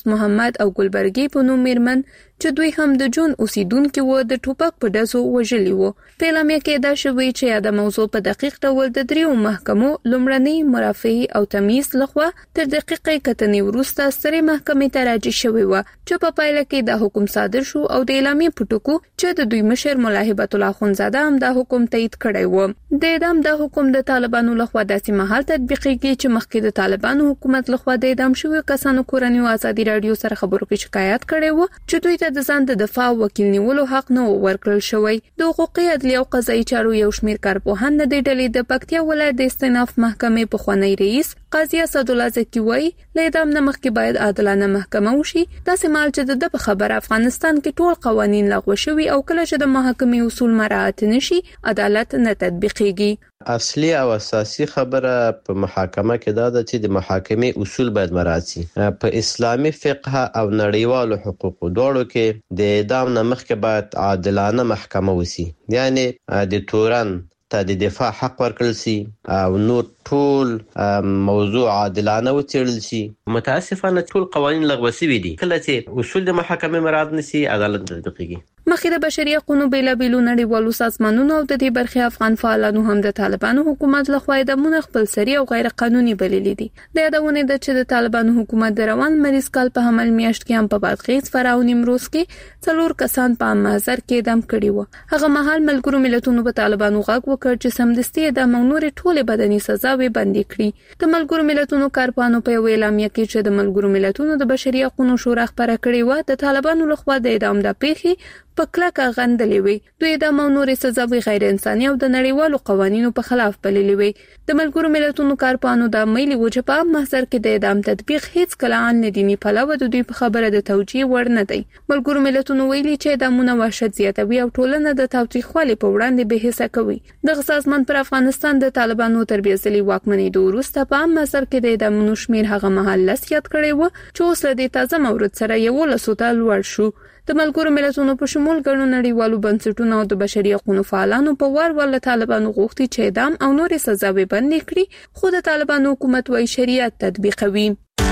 محمد او ګلبرګي په نوم میرمن چې دوی هم د جون اوسیدونکو و د ټوپک په ډزو وژلي وو. په اعلامیه کې دا شوی چې دا موضوع په دقیق ډول د دریو محکمو لومړنۍ مرافعه او تمیز لخوا تر دقیقې کتنې وروسته سترې محکمې ته راجع شوی و چې په پایله کې دا حکم صادر شو او د اعلامیه په ټکو چې د دوی مشر ملا هبت الله خونزاده هم دا حکم تایید کړی و. د اعدام دا حکم د طالبانو لخوا داسې مهال تطبیقیږي چې مخکې د طالبانو حکومت لخوا د اعدام شوی کسانو کورنۍ ازادي رادیو سره خبرو کې شکایت کړي وو چې دوی ته د ځان د دفاع وکیل نیولو حق نه ورکړل شوی. د حقوقي عدالت او قضایي چارو یو شمېر کارپوهان د دې ډلې د پکتیا ولایت د استئناف محکمې په خوانی رئیس قاضي اسدالله زکی وایي له اعدام نه مخکې باید عادلانه محکمه وشي. داسې مال چې د خبر افغانستان کې ټول قوانين لغوه شوي او کله چې د محکمې اصول مراعات نشي عدالت نه تطبیقيږي. اصلي او اساسي خبره په محاکمه کې دا ده چې د محاکمې اصول باید مراعات شي. په اسلامي فقه او نړیوالو حقوقو دواړو کې د اعدام نه مخکې باید عادلانه محکمه وشي، یعنی د تورن ته د دفاع حق ورکړل شي او نور ټول موضوع عادلانه وڅېړل شي. متاسفانه ټول قوانين لغوه شوي دي. کله چې اصول د محاکمې مراعات نشي عدالت نه تطبیقيږي. مخکې د بشري حقوقو بیلابېلو نړیوالو سازمانونو او د دې برخې افغان فعالانو هم د طالبانو حکومت لخوا د خپلسري او غیر قانوني بللي دي. د یادونه ده چې د طالبانو حکومت د روان مریض کال په حمل میاشت کې هم په بادغیس، فراه او نیمروز کې 4 کسان په محضر کې اعدام کړي وو. هغه مهال ملګرو ملتونو په طالبانو غږ وکړ چې سمدستي اعدام او نور ټول بدني سزاوي بندي کړي. د ملګرو ملتونو کارپوهانو په اعلامیه کې چې د ملګرو ملتونو د بشري حقوقو شورا خبره کړې و د طالبانو لخوا د اعدام د پیښې په کلکه غندلې وي. دوی د نورې سزاوي غیر انساني او د نړیوالو قوانینو په خلاف بللې وي. د ملګرو ملتونو کارپوهانو د میلي وجه په محضر کې د اعدام تطبیق هیڅ کله نه دیني پلوه د دوی په خبره د توجیه ور نه دی. ملګرو ملتونو ویلي چې اعدامونه وحشت زیاتوي او ټولنه د تاوتریخوالي په وړاندې به حساب کوي. د سازمان پر افغانستان د طالبانو تربیځلي واکمنۍ د وروسته په محضر کې د اعدامونو شمیر هغه مهال لسیات کړي و چې اوس له دې تازه مورد سره یو لسوته لوړ شو. د ملګرو ملتونو په شمول ګڼو نړیوالو بنسټونو او د بشري حقوقو فعالانو په وار طالبانو غوښتي چې اعدام او نورې سزاوي بندي کړي، خو د طالبانو حکومت وايي شریعت تطبیقوي.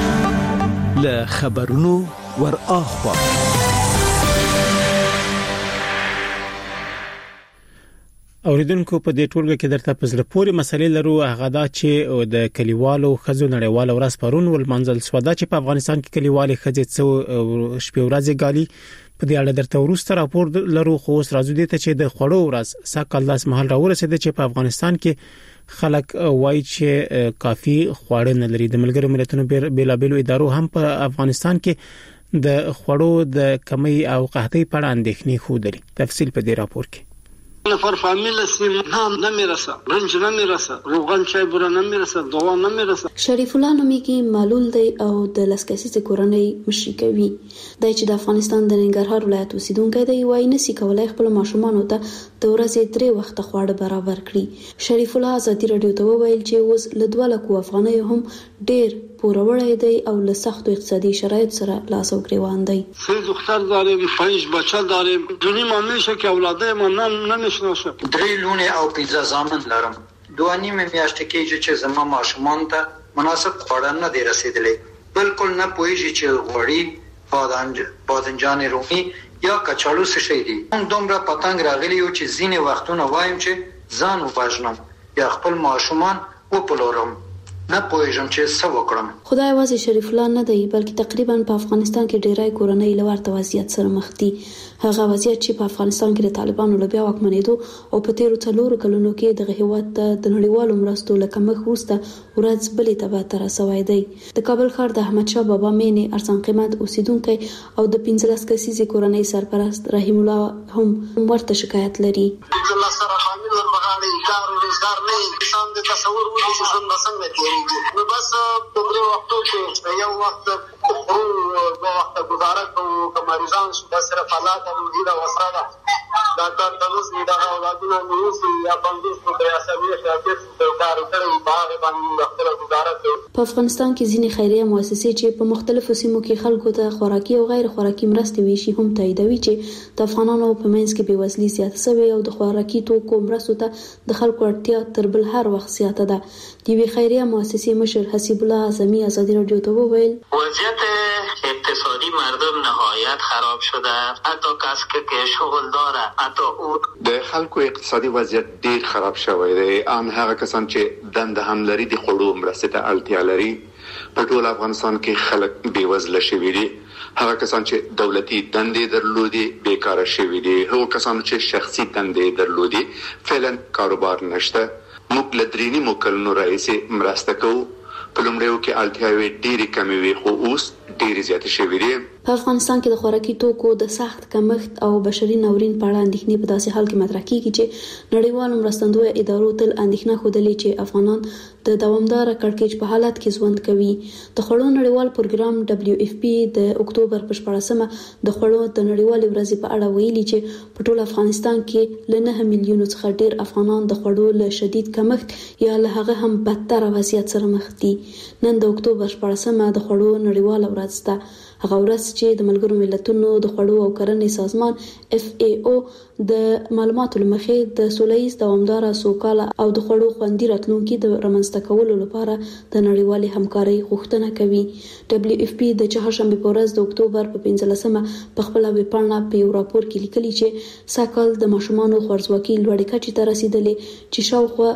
له خبرونو ور اخوا اوریدونکو په دې ټولګه کې درته په زړه پورې مسلې لرو. هغه دا چې د کلیوالو خزو نړیوال ورځ پرون ولمنځل سودا چې په افغانستان کې کلیوالي خزې څو شپې ورځې غالي په دې اړه درته ورسته راپور لرو. خو اوس راځو دې ته چې د خړو ورځ ساکل داس محل راورسېد چې په افغانستان کې خلک وایي چې کافي خواړه نه لري. د ملګرو ملتونو بیلابېلو ادارو هم په افغانستان کې د خړو د کمی او قحطۍ په اړه اندېښنې خوده. تفصیل په دې راپور کې نفر فامیل اسم هم نمیرسه، رنج نمیرسه، روغن چای بوره نمیرسه، دوا نمیرسه. شریف الله نومیږي، معلول دی او د لسکسیزه کورنۍ مشري کوي. د چې د افغانستان د ننګرهار ولایت اوسیدونکی دی، وایي نسی کولای خپل ماشومان ته د ورځې 3 وخت خواړه برابر کړي. شریف الله ازادي رادیو ته وویل چې اوس له 2 لک افغانۍ هم ډېر پوروړی دی او له سختو اقتصادي شرایط سره لاس او گریوان دی. 3 دختر داریم، 5 بچه داریم، دونی ما میشه که اولاده ما نمیشناسه. 3 لونه او 15 زامن لرم. 2.5 میاشتې کېږي چې زما ماشومان ته مناسب خواړه نه دی رسیدلی. بالکل نه پوهیږي چې غوړي، بادنجان رومي یا کچالو څه شي دي. دومره پتنګ راغلی و چې ځینې وختونه وایم چې ځان وباجنم یا خپل ماشومان وپلورم. نه پوهیږم چې څه وکړم. خدای واسي شریف الله نه دی بلکې تقریبا په افغانستان کې ډیرای کورنۍ لورته وضعیت سره مخ دي. هغه وضعیت چې په افغانستان کې د طالبانو له بیا واکمنېدو او په تیرو 4 کلونو کې د هیواد د نړیوالو مرستو لکه مخ وروسته ورځ بلې ته به تر سوای دی. د کابل ښار د احمد شاه بابا مینې ارزان قیمت اوسیدونکو او د 15 کسیزې کورنۍ سرپرست رحیم الله هم ورته شکایت لري. الله سره حامل ورمغاړي کار او روزګار نه انسان د تصور ودی چې څنګه څنګه کېږي. نو بس په دې وختو کې یو وخت او دوه وخت گزاره کوو که مریضان شو د صرف حالات روزي دا وسره ده دا کار د نوز دا اولادونه نیوسي یا بندوز په ریاسوي شاګرد د کار کوي باغ باندې خپل گزاره کوي. په افغانستان کې ځینې خیریه مؤسسې چې په مختلفو سیمو کې خلکو ته خوراکي او غیر خوراکي مرستې ویشي هم تاییدوي چې د افغانانو په منځ کې بېوزلي زیاته شوې او د خوراکي توکو مرستو ته د خلکو اړتیا تر بل هر وخت زیاته ده. د وی خیریه مؤسسې مشر حسیب الله اعظمي ازادي رادیو ته وویل وضعیت اقتصادی مردم نهایت خراب شده. حتی کسی که شغل داره، حتی او د خلکو اقتصادي وضعیت ډیر خراب شوی دی. ان هغه کسان چې دنده هم لري د خړو مرستې ته اړتیا لري په ټول افغانستان کې خلک بیوزله شوي دي. هغه کسان چې دولتي دندې درلودي بیکاره شوي دي. هغه کسان چې شخصي دندې درلودي فعلا کاروبار نشته. موږ لدرینی موکلونو رئیس مرسته کوو. په لومړیو کې اړتیاوې ډېرې کمې وي خو اوس ډېرې زیاتې شوې دي. په افغانستان کې د خوراکي توکو د سخت کمښت او بشري ناورین په اړه اندېښنې په داسې حال کې مطرح کیږي چې نړیوالو مرستندویه ادارو تل اندېښنه ښودلې چې افغانان د دوامدار کړکېچ په حالت کې ژوند کوي. د خوړو نړیوال پروګرام WFP د اکتوبر په 14مه د خوړو د نړیوالې ورځې په اړه ویلي چې په ټول افغانستان کې له 9 میلیونو څخه ډېر افغانان د خوړو له شدید کمښت یا له هغه هم بدتر وضعیت سره مخ دي. نن د اکتوبر 14مه د خوړو نړیوال ورځ ده. هغه ورځ چې د ملګرو ملتونو د خوړو او کرنې سازمان FAO د معلوماتو لمخې د سوله‌ییز دوامداره سوکاله او د خوړو خوندي راتلونکي د رامنځته کولو لپاره د نړیوالې همکارۍ غوښتنه کوي. WFP د چهارشنبه په ورځ د اکتوبر په 15مه په خپل ویبپاڼه په یو راپور کې لیکلي چې ساکال د ماشومانو خوارځواکي لوړې کچې ته رسیدلې چې شاوخوا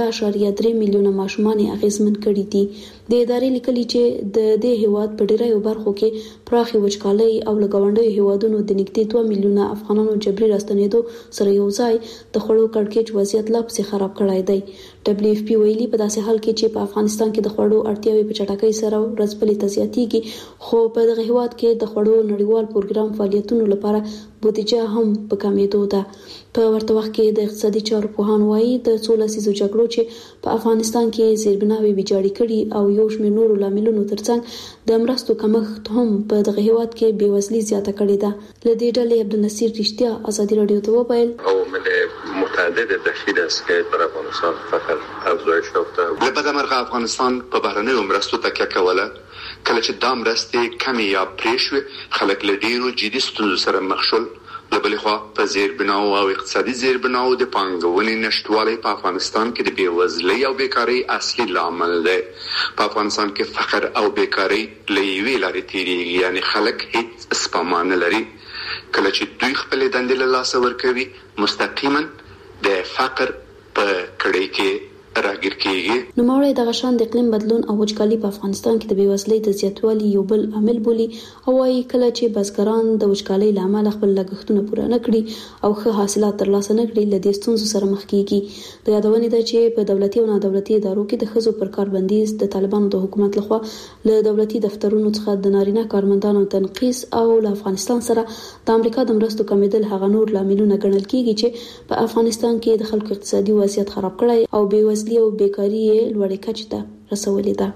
15.3 میلیونه ماشومان اغیزمن کړي دي. د ادارې لیکلي چې د دې هیواد په ډیرو برخو کې پراخي وچکالۍ او لګاونډي هیوادونو د نږدې 2 میلیونه افغانانو جبري راستنېدو سره یو ځای د خوړو کړکېچ وضعیت لا پسې خراب کړی دی. WFP ویلي په داسې حال کې چې په افغانستان کې د خوړو اړتیاوې په چټکۍ سره ورځپلې ته زیاتېږي خو په دغه هیواد کې د خوړو نړیوال پروګرام فعالیتونو لپاره بودیجه هم په کمیدو ده. په ورته وخت کې د اقتصادي چارو پوهان وایي د 16 لسیزو جګړو چې په افغانستان کې زیربناوي ویجاړې کړي او یو شمېر نورو لاملونو ترڅنګ د مرستو کمښت هم په دغه هیواد کې بیوزلي زیاته کړې ده. له دې ډلې عبدالنصیر رښتیا ازادي رادیو ته وویل عوامل متعدد دخیل است که بر افغانستان فقر افزایش یافته. له بده مرغه افغانستان په بهرنیو مرستو تکیه کوله. کله چې دا مرستې کمې یا پرې شوې خلک له ډېرو جدي ستونزو سره مخ شول. له بلې خوا په زیربناو او اقتصادي زیربناو د پانګونې نشتوالی په افغانستان کې د بېوزلۍ او بیکارۍ اصلي لامل دی. په افغانستان کې فقر او بیکارۍ له یوې لارې تېرېږي، یعنې خلک هیڅ سپما نه لري. کله چې دوی خپلې دندې له لاسه ورکوي مستقیما د فقر په کړۍ کې راګیر کیږي. نوموړی دغه شان د اقلیم بدلون او وچکالي په افغانستان کې د بیوزلۍ د زیاتوالي یو بل عامل بولي او وايي کله چې بزګران د وچکالۍ له امله خپل لګښتونه پوره نه کړي او ښه حاصلات ترلاسه نه کړي له دې ستونزو سره مخ کیږي. د یادونې ده چې په دولتي او نادولتي ادارو کې د ښځو پر کار بندیز د طالبانو د حکومت لخوا له دولتي دفترونو څخه د نارینه کارمندانو تنقیس او له افغانستان سره د امریکا د مرستو کمیدل هغه نور لاملونه ګڼل کیږي چې په افغانستان کې د خلکو اقتصادي وضعیت خراب کړی او بیوزلۍ او بیکاری لوړې کچې ته رسولې ده.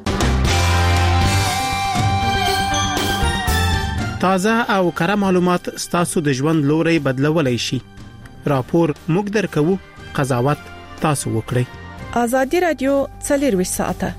تازه او کره معلومات ستاسو د ژوند لوري بدلولای شي. راپور موږ درکو، قضاوت تاسو وکړئ. ازادي رادیو 24 ساعته.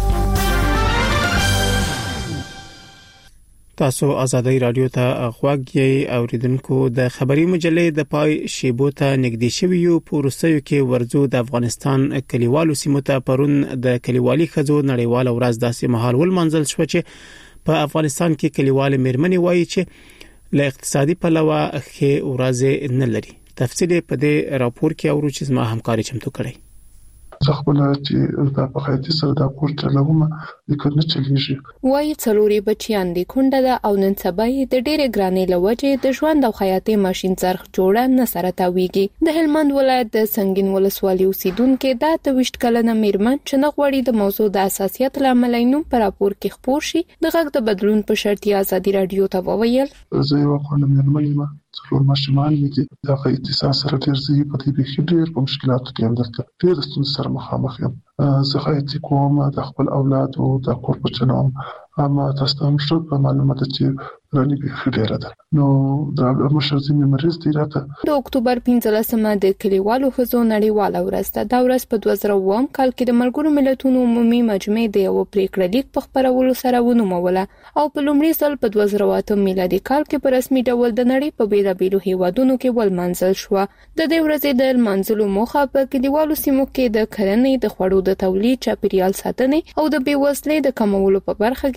تاسو ازادي رادیو ته غوږ یې اوریدونکو. د خبري مجلې د پای شیبو ته نږدې شویو پورسیو کې ورزو د افغانستان کلیوالو سیمو ته پرون د کلیوالي خزو نړیوال ورځ داسې مهال ولمنځل شو چې په افغانستان کې کلیوال مېرمنې وایي چې له اقتصادي پلوه ښه ورځ نه لري. تفصیل په دې راپور کې اورو چې زما همکاري چمتو کړی. ځخبل چې دا په خیاطي سره دا کور چلومه د کنه چلیږي. وایي څلوري بچیان دي کونډه ده او نن سبا د ډېرې ګرانې لوجې د ژوند او خیاطي ماشين څرخ جوړه نه سره تاویږي. د هلمند ولایت د سنگین ولسوالۍ اوسیدونکو د 28 کلنه میرمن چې نه غوړي د موضوع د اساسیت لامل نوم پر راپور کې خپور شي د غږ د بدلون په شرط ازادي رادیو ته وویل زه یو خپل میرمن څلور ماشومان دي د اختصاص سره ډېر په دې کې ډېر په مشکلاتو کې هم درته ډېر ستونزې سره مخامخ یم. زه خیاطي کوم د خپل اولاد او د کور په چلوم اما تاسو هم شو په معلومات چې رانی به خډيره ده. نو د مشرزمي مریض دی راته د اکتوبر 15مه د کلیوالو خزو نړیواله ورځ ده. دا ورځ په 2001 کال کې د ملګرو ملتونو عمومي مجمع د یو پریکړه لیک په خبرولو سره ونوموله او په لومړي ځل په 2008 میلادي کال کې په رسمي ډول د نړۍ په بیلابیلو هیوادونو کې ولمنځل شو. د دې ورځې د منځلو موخه په کلیوالو سیمو کې د کرنې د خوړو د تولید، چاپیریال ساتنې او د بیوزلۍ د کمولو په برخه کې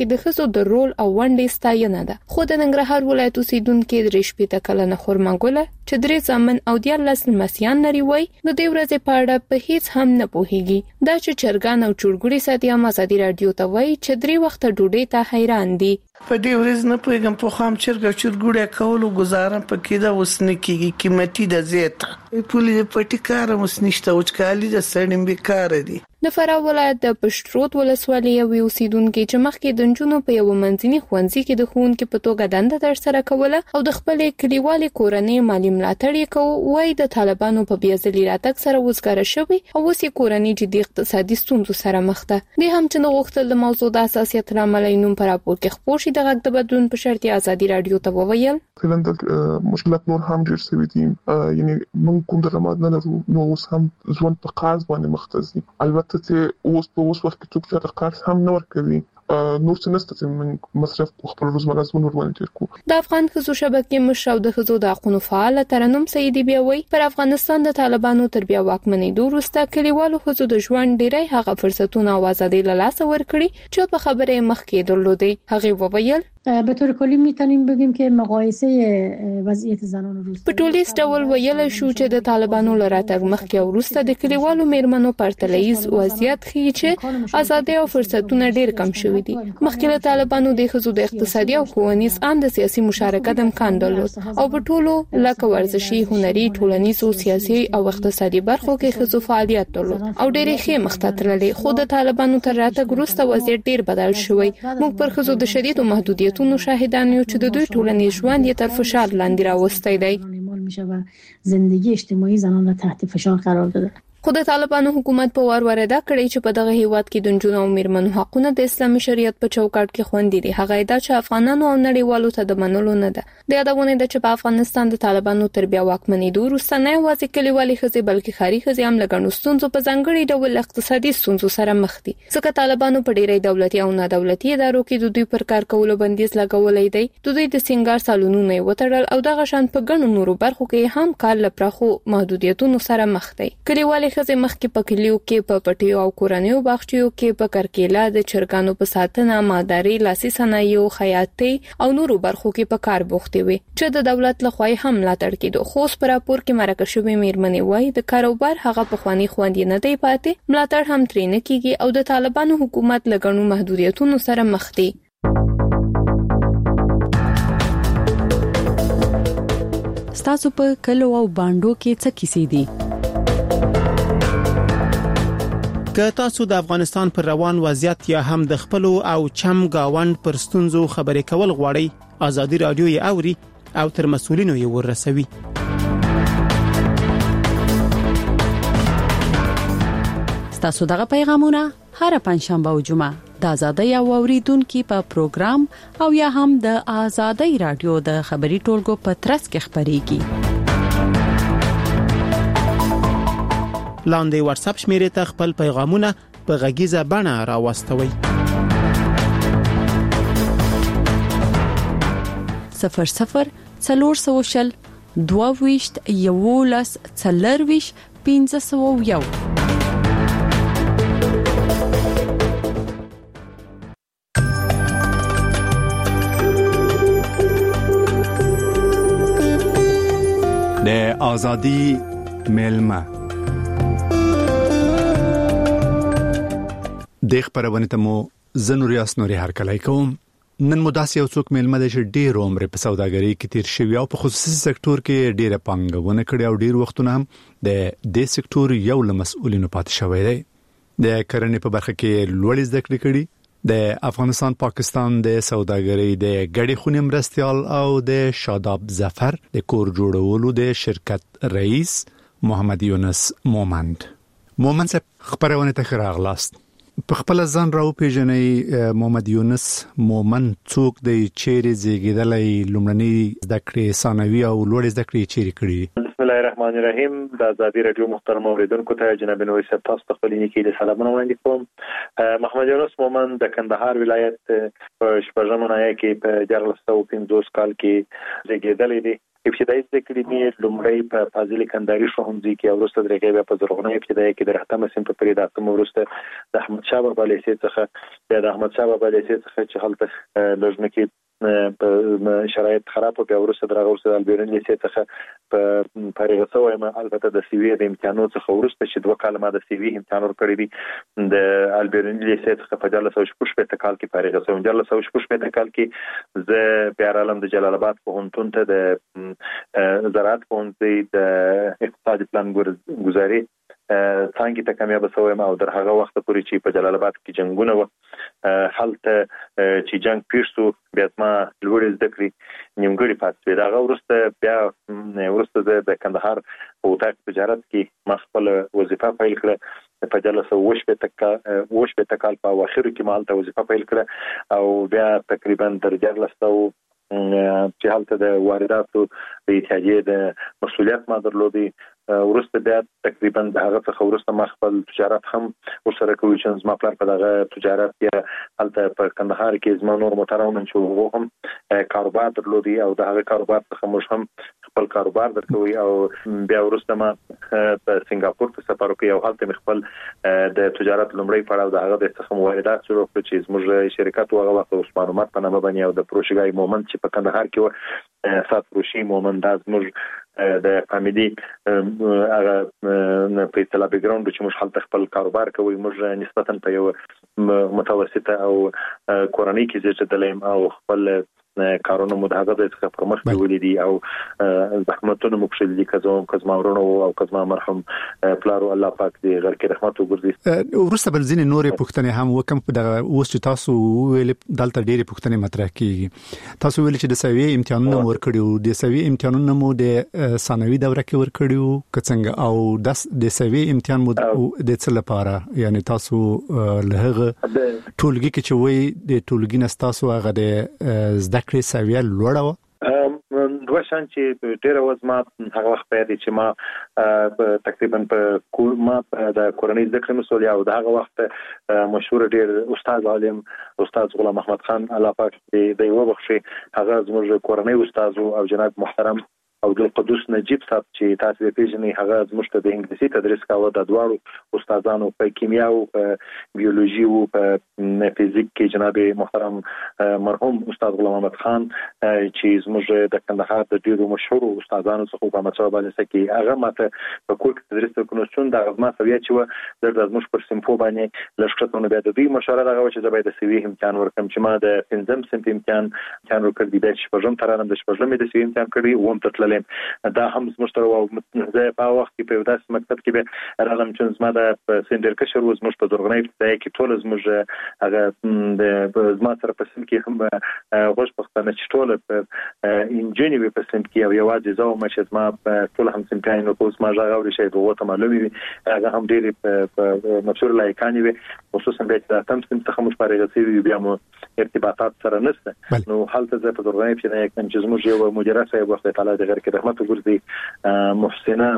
کې د ښځو د رول او ونډې ستاینه ده. خو د ننګرهار ولایت اوسیدونکو د 18 کلنه خرمګله چې 3 زامن او 14 لمسیان لري وای د دې ورځې په اړه په هیڅ هم نه پوهیږي. دا چې چرګان او چورګوړي ساتي هم ازادي رادیو ته وای چې 3 وخت ډوډۍ ته حیران دي. په دې ورځ نه پوهیږم په خام چرګ او چورګوړي کولو گزارم پکې دا وسنه کیږي قیمتي د زیات پولې پټی کار مسنشته او چکالي د سړیم بیکار دي. د فراه ولایت د پشترود ولسوالۍ یو اوسیدونکو چې مخکې د جنونو په یو منځني ښوونځي کې د ښوونکو په توګه دنده ترسره کوله او د خپل کلیوالي کورنۍ مالی ملاتړ یې کوي، وای د طالبانو په بیازلي راتګ سره وزګاره شوی او اوسې کورنۍ جدي اقتصادي ستونزو سره مخ ده. د هم چې غوښتل د موضوع د اساسیت رامل نوم پر راپور کې خپور شي د غږ د بدلون په شرط ازادي رادیو ته وویل کلند مشکلات نور هم ډیر سوي دي، یعنی موږ کوم درمات نه لرو نو اوس هم ځوان په قاز باندې مختصي. البته چې اوس په اوس وخت کې څوک چې د قرض هم نه ورکوي نور څه نشته چې موږ مصرف خپل روزمره ژوند ورباندې تیر کوو. د افغان ښځو شبکې مشر او د ښځو د حقوقو فعال ترنم سیدی بیاوي پر افغانستان د طالبانو تر بیا واکمنۍ وروسته کلیوالو ښځو د ژوند ډیری هغه فرصتونه او ازادي له لاسه ورکړي چې په خبره مخکې درلودي. هغه وویل به طور کلی میتونیم بگیم که مقایسه وضعیت زنان روز په ټولیز ډول ویل شو چې د طالبانو لراتګ مخکې او وروسته د کلیوالو میرمنو پرتلایز وضعیت ښیي چې ازادي او فرصتونه ډیر کم شوي دي. مخکې له طالبانو د ښځو د اقتصادي او ښوونیز ان د سیاسي مشارکت امکان درلود او په ټولو لکه ورزشي، هنري، ټولنیز او سیاسي او اقتصادي برخو کې ښځو فعالیت درلود او ډېرې ښې مخته تللې. خو د طالبانو تر راتګ وروسته وضعیت ډیر بدل شوی. موږ پر ښځو د شدید محدودیت نو شاهدان یو چې د دوی ټولنیز ژوند یې تر فشار لاندې راوستی دی. میشه و زندگی اجتماعی زنان را تحت فشار قرار داده. خو د طالبانو حکومت په وار ورده کړی چې په دغه هیواد کې د جنونو او میرمنو حقونه د اسلامي شریعت په چوکاټ کې خوندي دي. هغه دا چې افغانانو او نړیوالو ته د منلو نه ده. د یادونه ده چې په افغانستان د طالبانو تر بیا واکمنۍ وروسته نه یوازې کلیوالي ښځې بلکې ښاري ښځې هم له ګڼو ستونزو په ځانګړي ډول اقتصادي ستونزو سره مخ دي. ځکه طالبانو په ډیری دولتي او نه دولتي ادارو کې د دوی پر کار کولو بندیز لګولې دی. د دوی د سنگار سالونونو وټړل او دغه شان په ګڼو نورو برخو کې هم کار لپاره محدودیتونو سره مخ دي. کلیوالي ښځې مخ کې کلیو کې په پټیو او کورنیو باغچو کې په کرکیله د چرګانو په ساتنه، ماداري، لاسي صنایع، خیاطۍ او نورو برخو کې په کار بوختي وي چې د دولت لخوا هم ملاتړ کېدو. خو په راپور کې مرکه شوی میرمنې وایي د کاروبار هغه په خواني خوندې نه دی پاتې، ملاتړ هم ترې نه کیږي او د طالبانو حکومت لګڼو محدودیتونو سره مخ دی. ستاسو په کلو او باندو کې څه کیسې دي؟ که تاسو د افغانستان پر روان وضعیت یا هم د خپل او چم گاوند پر ستونزو خبرې کول غواړئ، ازادي رادیو یې اوري او تر مسؤلینو یې ورسوي. تاسو دغه پیغامونه هر پنځشنبه او جمعه د ازادي او اوریدونکو په پروګرام او یا هم د ازادي رادیو د خبري ټولګو په ترڅ کې خبريږي. لاندې واتس اپ شمیرې ته خپل پیغامونه په غږیزه بڼه راوستوي. 00 400 22 11 40 501. د ازادي ملما د خبرونه ته مو زنوریاس نوري هرکلای کوم. نن مداسي او څوک ملما د ډېر عمر په سوداګرۍ کې تیر شوی او په خصوصي سکتور کې ډېره پانګونه کړې او ډېر وختونه هم د دې سکتور یو له مسؤلینو پاتې شوی دی. د کرنې په برخه کې لوړ زده کړې کړې. د افغانستان پاکستان د سوداګرۍ د ګډې خونې مرستيال او د شاداب ظفر د کور جوړولو د شرکت رئیس محمد یونس مومند صاحب خبرونه ته راغلاست. په خپل ځان راو پیژنې محمد یونس مومند څوک دی، چیرې زیږیدلی، لومړنۍ زده کړې ثانوي او لوړ زده کړې چیرې کړې؟ بسم الله الرحمن الرحیم. د ازادي رادیو محترم اوریدونکو ته جناب نوې صاحب تاسو ته خپل نیکی د سلامونه وړاندې کوم. محمد یونس مومن د کندهار ولایت په شپږم نایه کې په 1450 کال کې زیږیدلی دی. ابتدایي زده کړې مې لومړی په فاضل کندهاري ښوونځي کې او وروسته درې بیا په زرغونه ابتدایي کې د رحمت سیم په پرې د وروسته د احمد شاه بابا لیسې څخه د احمد شاه بابا لیسې څخه چې هلته لږ په شرایط خراب او بیا وروسته درغه ورسره البیرن لیسې څخه په فارغ شوم. البته د سی وی د امتحانو څخه وروسته چې 2 کال ما د سی وی امتحان ورکړی دی د البیرن لیسې څخه په 1416 کال کې فارغ شوم. 1416 کال کې زه بیا رالم د جلال آباد پوهنتون ته د زراعت پوهنځي د اقتصادي پلان ګذاري څنګه ته کامیاب شوم او در هغه وخت پورې چې په جلال آباد کې جنگونه و حالت چې جنگ پیښ شو بیا ما لوړ زده کړې نیمګړی پاتې دا وروسته بیا ورسته د کندهار په وټاک تجارت کې ما خپل وظیفه پیل کړه په 1418 کال په اواخر کې مالته وظیفه پیل کړه او بیا تقریبا تر 1400 چې حالت د وارداتو د اتحادیې د مسؤلیت ما درلودي. ورسته بیا تقریبا د هغه څخه ورسته ما خپل تجارت هم ورسره کوي چې زما پلان په دغه تجارت یا حالت په کندهار کې زما نور محترمون چې هم کاروبار درلودي او د هغه کاروبار څخه موږ هم خپل کاروبار درکوي او بیا ورسته ما په سنگاپور ته سفر وکړ او هلته خپل د تجارت لومړی پړاو د هغه د څخه واردات شروع کړ چې زموږ شرکت هغه وخت عثمان عمر په نامه باندې او د پروژګای مومنت چې په کندهار کې و سات روشي مومنت د زموږ د فامیلی هغه په اصطلاح بیک ګراوند چې موږ حالت خپل کاروبار کوي موږ نسبتا په یو متوسطه او کورنۍ کې زیاتدلیم او خپل کارونه مدهغه د څخه پرمخ ویلي دي او زحمتونه مخشل دي کزما ورونو او کزما مرحوم پلارو الله پاک دې غر کې رحمت وګرځي. ورسته بل ځینې نورې پوښتنې هم وکم په دغه اوس چې تاسو ویل دلته ډېرې پوښتنې مطرح کیږي. تاسو ویل چې د سوي امتحانونه ورکړیو د سوي امتحانونه مو د ثانوي دوره کې ورکړیو کڅنګ او د سوي امتحان مو د څه لپاره یعنی تاسو له ټولګي کې چې وای د ټولګي نستاسو هغه د زده کړې سویه لوړه و دوه شان چې ډېر وزما هغه وخت پیدا چې ما تقریبا په ما د کورنۍ زده کړې مسؤلیت او د هغه وخت مشهور ډېر استاد عالم استاد غلام احمد خان الله پاک دې یو بخشي هغه زموږ کورنۍ استاد او جناب محترم او د قدوس نجیب صاحب چې تاسو یې پیژنئ هغه زموږ ته د انګلیسي تدریس کاوه د دواړو استادانو په کیمیا او په بیولوژي او په فزیک کې جناب محترم مرحوم استاد غلام احمد خان چې زموږ د کندهار د ډیرو مشهور استادانو څخه په مڅو باندې سکی هغه ماته په کور کې تدریس وکړو چې دا غوښمه سوي چې و د زموږ پر سیمفو باندې لښکرتونه بیا د دوی مشوره راغوي چې زبې د سوي امتحان ورکم چې ما د پنځم سم امتحان ورکړ دی چې په ژوند ترانم د شپږم د سوي امتحان کړی ووم ته دا هم زموږ او زه په وخت کې په داس مکتب کې به رالم چې زما د سندر کشر و زموږ په درغنۍ ځای کې ټول زموږ هغه د زما سره په سم کې هم غوښ پښتنه چې ټول په انجینری په سم کې او یوازې زو مشه زما ټول هم سم کاین او اوس ما راغوري شي په وته معلومي هغه هم ډېر په مشهور لایکانی وي خصوصا به تاسو تم څخه مش پاره غسي بیا مو ارتباطات سره نشته نو حالت زه په درغنۍ کې نه کوم چې زموږ یو مدیر صاحب وخت تعالی د غیر کې رحمت وګرځي محسنه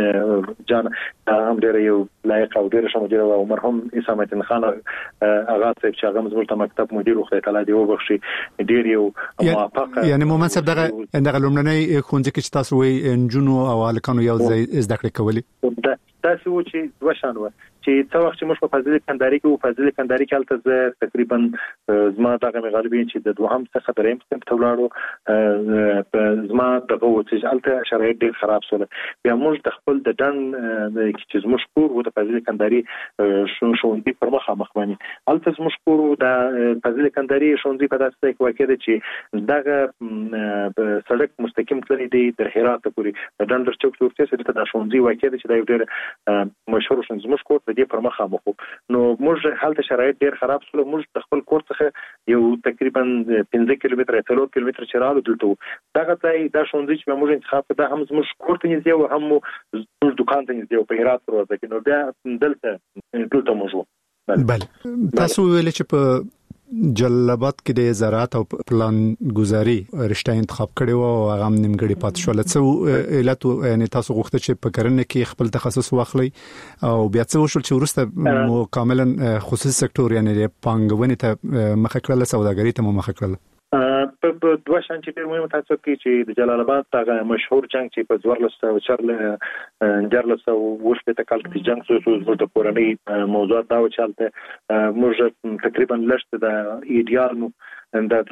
جان هم ډېر یو لایق او ډېر شموجره او مرحوم اسامه الدین خان اغا صاحب چې هغه زموږ ته مکتب مدیر خو تعالی دی وبخشي ډېر یو موافقه یعنی مومن صاحب دغه لومړنۍ خونځ کې چې تاسو وي انجونو او الکانو یو ځای زده کړې کولې تاسو و چې دوه شان و چې څو وخت چې موږ په فاضل کندهاري کې او فاضل کندهاري کې البته تقریبا زما دغه غالبي چې د دوهم څخه دریم سم تلاړو زما دغه و چې البته شرایط ډېر خراب شول بیا موږ د خپل د دن چې زموږ کور و د فاضل کندهاري شونډي پر مخه مخ باندې البته زموږ کور د فاضل کندهاري شونډي په داسې کې واقع دي چې دغه سړک مستقیم تللی دی د هرات پورې د دندر چوک ته ورته د شونډي واقع دي چې دا ډېر مشهور شون زموږ کور دې پر مخه مخ نو موږ حالت شرایط ډېر خراب شول موږ د خپل کور څخه یو تقریبا 15 کیلومتر 3 کیلومتر چرالو دلته دغه ځای دا شونځي چې موږ انتخاب ده هم زموږ کور ته نږدې او هم زموږ دکان ته نږدې په هرات پروازه کې نو بیا دلته موږ بله تاسو ویل چې په جلالاباد کې د زراعت او پلان گزاري رشته انتخاب کړي او هغه نیمګړي پات شول. څو علت یعنی تاسو غوښته چې په کرنه کې خپل تخصص واخلي او بیا څه وشول چې ورسته کاملا خصوصي سکتور یعنی پانګونې ته مخه کړل، سوداګري ته مخه کړل؟ په دوه شان چې ډېر مهم تاسو کې چې د جلال آباد هغه مشهور جنگ چې په 1414 کال کې جنگ شو د کورنۍ موضوعات دا و چې موږ تقریبا لشت د ایډیال د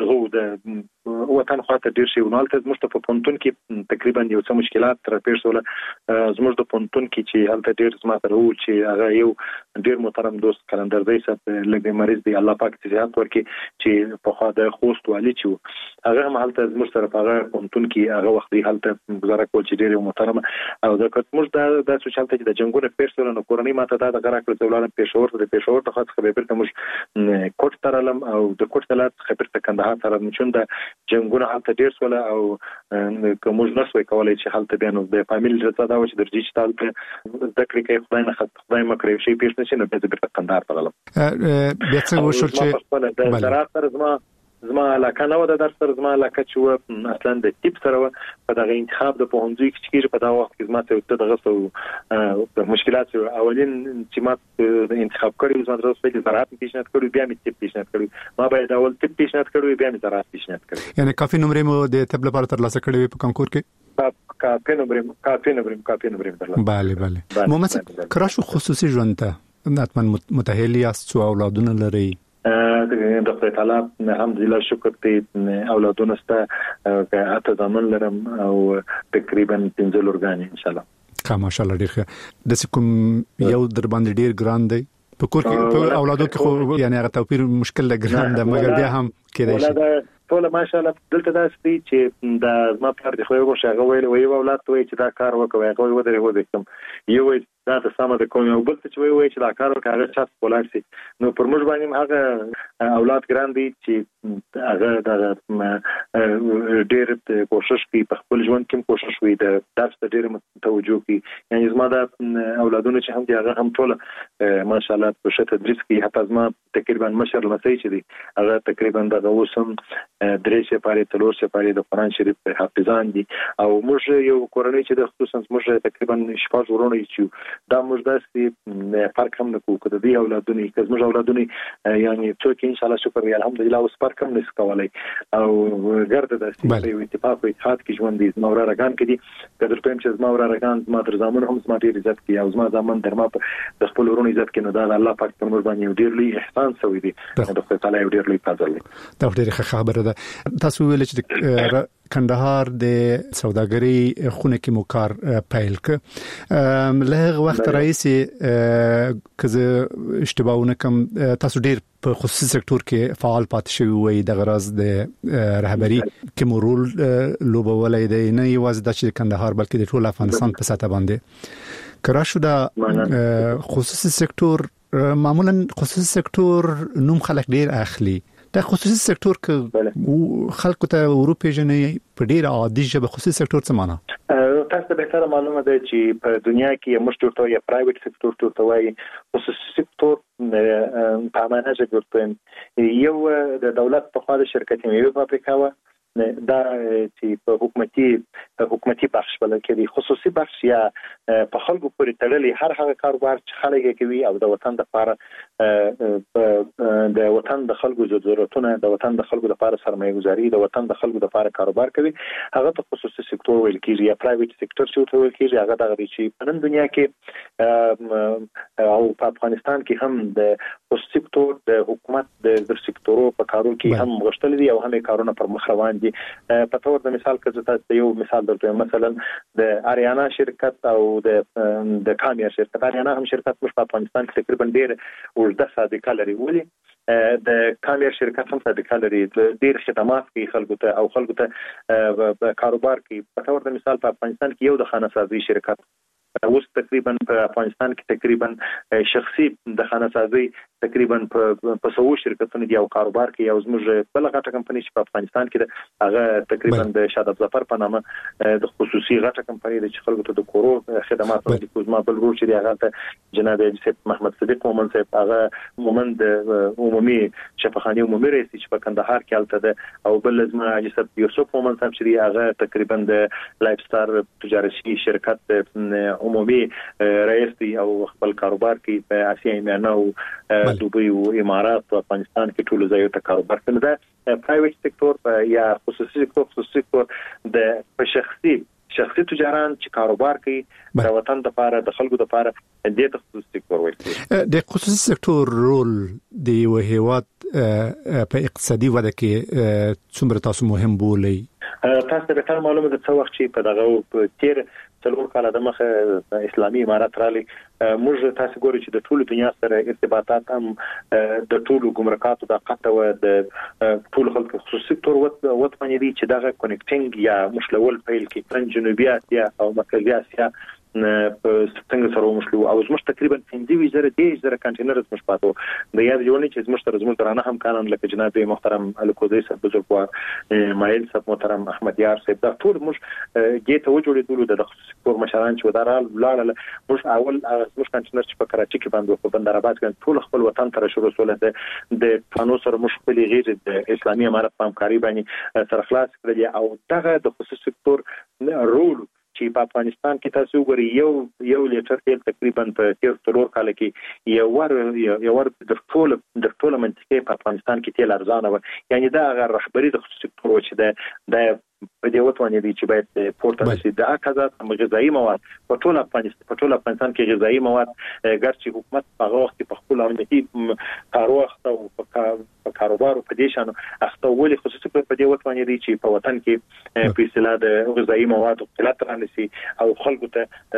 وطن خاطر ډیر شي ونالته زموږ په پونتون کې تقریبا یو څه مشکلات تر پیښ شول. زموږ د پونتون کې چې هلته ډیر زماتره و چې هغه یو ډیر محترم دوست کلندر دی صاحب لګي مریض دی الله پاک صحت ورکړي چې په خوا د خوست والی چې هغه هم هلته زموږ سره په هغه پونتون کې هغه وخت دی هلته گزاره کول چې ډیر محترم او د کومه د سوچالته چې د جنگونو پیښ شول نو کورنۍ ماته دا غره کړل چې ولادت پېښور ته خاص خبر ته موږ کوټ ترلم او د کوټ تلات خبر ته کندهار سره مچون د جنگونه حالت ډیر سول او کومج نسوي کولای چې حالت بیانو د فامیل رضا دا و چې درجی چې تاسو د کړی کې خدای نه خدای مکرې شي پیښ نشي نو به د کندهار ترلم. بیا څه وشو چې د زراعت سره زما علاقه نه و د درس سره زما علاقه چې اصلا د ټیپ سره په دغه انتخاب د پوهنځي کې په دا وخت کې زما ته دغه څو مشکلات اولین چې ما انتخاب کړی زما درس په زراعت پیشنهاد کړی بیا مې ټیپ پیشنهاد کړی ما باید اول ټیپ پیشنهاد کړی بیا مې زراعت پیشنهاد کړی. یعنی کافي نمرې مو د طب لپاره ترلاسه کړې په کنکور کې؟ کافي نمرې درلاسه. بله محمد کراشو خصوصي ژوند ته حتما متأهل یاست څو اولادونه لري؟ د خدای تعالی الحمدلله شکر دې اولادونه سته اته ځامن لرم او تقریبا 15 لورګان ان شاء الله. ماشاءالله ډیر ښه. د کوم یو در باندې ډیر ګران دی په کور کې په اولادو کې خو یعنی هغه توپیر مشکل ده ګران ده مګر بیا هم کېدای شي ټول ماشاءالله دلته دا ستې چې د ما پر د خو یو شغه ویل اولاد ته چې دا کار وکوي هغه ودرې وځم یو دا د سم د کوم یو بل چې وایي چې دا کار وکړي چې تاسو کولای شئ نو پر موږ باندې هغه اولاد ګران دي چې هغه د ډېر کوشش کوي په خپل ژوند کې کوشش کوي د درس ته ډېر توجه کوي. یعنی زما د اولادونو چې هم دي هغه هم ټول ماشاءالله په شته تدریس کوي. حتی زما تقریبا مشر لمسي چې دي هغه تقریبا د اوسم درې سپاره تلور سپاره د قرآن شریف حافظان دي او موږ یو کورنۍ چې د خصوصا موږ تقریبا شپږ ورونه یو دا موږ داسې فرق هم نکوو که د دې اولادونه که زموږ اولادونه یعنی څوک ان شاء الله شکر وي الحمدلله اوس فرق هم نشي کولای او ګرد داسې یو اتفاق او اتحاد کې ژوند دي. زما ورارګان کې دي که در پېم چې زما ورارګان زما تر زامن هم زما ډېر عزت کوي او زما زامن در ما د خپل ورونو عزت کوي نو دا الله پاک پر موږ باندې یو ډېر لوی احسان شوی دی د خدای تعالی یو ډېر لوی فضل دی. دا ډېر ښه خبره ده. تاسو ویل چې کندهار د سوداګرۍ خونه کې مو کار پیل ک له وخت رئیس کزه اشتباهونه کم تاسو ډیر په خصوصي سکتور کې فعال پاتې شوی وي د غرض د رهبری کې مو رول لوبولای دی نه یوازې د کندهار بلکې د ټول افغانستان په سطح باندې کراشو د خصوصي سکتور معمولا خصوصي سکتور نوم خلک ډیر اخلي د خصوصي سکتور کې خلکو ته اروپا جنې په ډیر عادي ژبه خصوصي سکتور څه معنی تاسو به تر معلومه ده چې په دنیا کې موږ ټول یا پرایویټ سکتور ټول وایي خصوصي سکتور په معنا چې یو د دولت په خوا د شرکت یو فابریکه و دا چې په حکومتي بخش بل کې دي خصوصي بخش یا په خلکو پورې تړلې هر هغه کاروبار چې خلک کوي او د وطن لپاره د وطن د خلکو ضرورتونه د وطن د خلکو لپاره سرمایه گذاري د وطن د خلکو لپاره کاروبار کوي هغه ته خصوصي سکتور ویل کیږي یا پرایویټ سکتور چې ویل کیږي هغه دغه چې په نن دنیا کې او په افغانستان کې هم د خصوصي سکتور د حکومت د سکتورو په کارو کې هم غشتل دي او هم کارونه پر مخ روان دي. په تور د مثال کې تاسو یو مثال درته مثلا د اریانا شرکت او د کامیا شرکت اریانا هم شرکت په افغانستان کې تقریبا ډیر ورته صادقه لري ولي د کامیا شرکت هم صادقه لري ډیر خدمات کوي خلکو ته او خلکو ته کاروبار کوي. په تور د مثال په افغانستان کې یو د خانه سازي شرکت اوس تقریبا په افغانستان کې تقریبا شخصي د خانه سازي تقریبا په 100 شرکتونو دی او کاروبار کې یو زموږ بل غټه کمپنی چې په افغانستان کې ده هغه تقریبا د شاداب ظفر په نامه د خصوصي غټه کمپنی د خلکو ته د کورو خدمات ورکوي. کوزما بل ورو چې هغه ته جناب محمد صدیق مومن صاحب هغه مومن د عمومي شفاخانه عمومي رئیس چې په کندهار کې الته ده او بل زما حاجی یوسف مومن صاحب چې هغه تقریبا د لایف ستار تجارتي شرکت عمومي رئیس دی او خپل کاروبار کې په اسیا میانه او دوبۍ او امارات او افغانستان کې ټول ځایو ته کاروبار کوي. دا پرایویټ سکتور یا خصوصي سکتور د شخصي تجاران چې کاروبار کوي د وطن لپاره د خلکو لپاره د خصوصي سکتور وایي. د خصوصي سکتور رول د یو هیواد په اقتصادي وده کې څومره تاسو مهم بولئ؟ تاسو به تر معلومه د څو وخت چې په دغه تیر څلور کال د مخه اسلامي امارات رالي موږ تاسو ګورئ چې د ټولو دنیا سره ارتباطات هم د ټولو ګمرکاتو د قطه و د ټولو خلکو خصوصي سکتور وطني دي چې دغه کنیکټینګ یا مشلول پیل کې جنوبي اسیا او مرکزي اسیا په څنګه سره ومشلو او زموږ تقریبا 15,000 کنټینر زموږ پاتو د یاد جوړنی چې زموږ سره زموږ درانه هم کانن لکه جناب محترم الکوزی صاحب بزرګوار مایل صاحب محترم احمد یار صاحب دا ټول موږ ګیټ وجوړېدل د خصوصي سکتور مشران چې ودارال لاړل موږ اول زموږ کنټینر چې په کراچي کې باندې په بندرآباد کې ټول خپل وطن ته شروع سول د فانو سره موږ خپل غیر د اسلامي امارت په همکاري باندې سره خلاص کړل او دغه د خصوصي سکتور رول چې په افغانستان کې تاسو وګورئ یو لیټر تیل تقریبا په 13 کال کې یو ور د ټول منطقې په افغانستان کې تیل ارزانه و یعنی دا غیر رهبری د خصوصي سکتور و چې د په دې وتوانې دي چې باید پورته شي د اکازات غذایی مواد په ټول افغانستان کې غذایی مواد ګرځي حکومت په وخت کې په خپل امنیتي کاروخت او په کاروبار په دې شانو اخته ولې خصوصي په دې وتوانې دي چې په وطن کې په اصطلاح د غذایی مواد قلت رانسي او خلکو